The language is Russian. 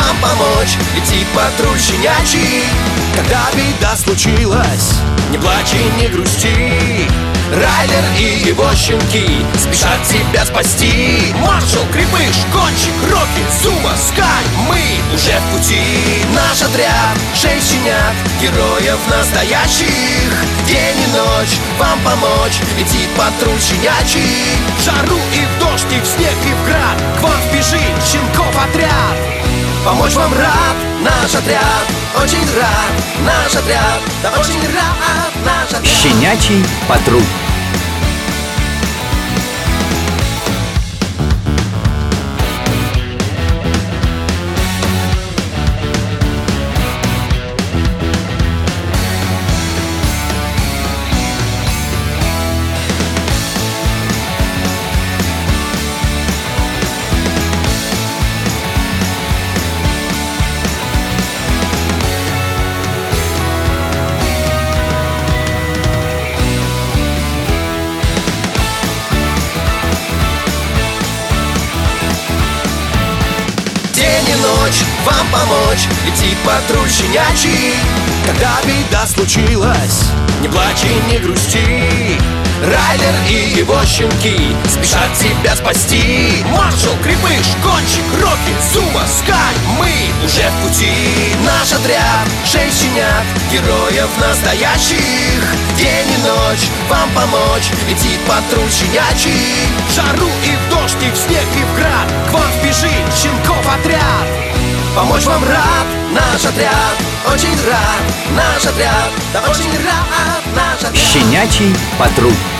вам помочь. Летит патруль щенячий. Когда беда случилась, не плачь и не грусти. Райлер и его щенки спешат тебя спасти. Маршал, Крепыш, Гонщик, Рокки, Зума, Скай, мы уже в пути. Наш отряд, 6 щенят, героев настоящих. День и ночь вам помочь, летит патруль щенячий. В жару и в дождь, и в снег, и в град к вам спешит щенков отряд. Помочь вам рад наш отряд, очень рад наш отряд, да очень рад наш отряд. Щенячий патруль. Ночь вам помочь, летит патруль щенячий. Когда беда случилась, не плачь и не грусти. Райлер и его щенки спешат тебя спасти. Маршал, Крепыш, Гонщик, Рокки, Зума, Скай, мы уже в пути. Наш отряд, 6 щенят, героев настоящих. День и ночь вам помочь, летит патруль щенячий. В жару и в дождь, и в снег, и в град к вам спешит щенков отряд. Помочь вам рад наш отряд, очень рад наш отряд, да очень рад наш отряд. Щенячий патруль.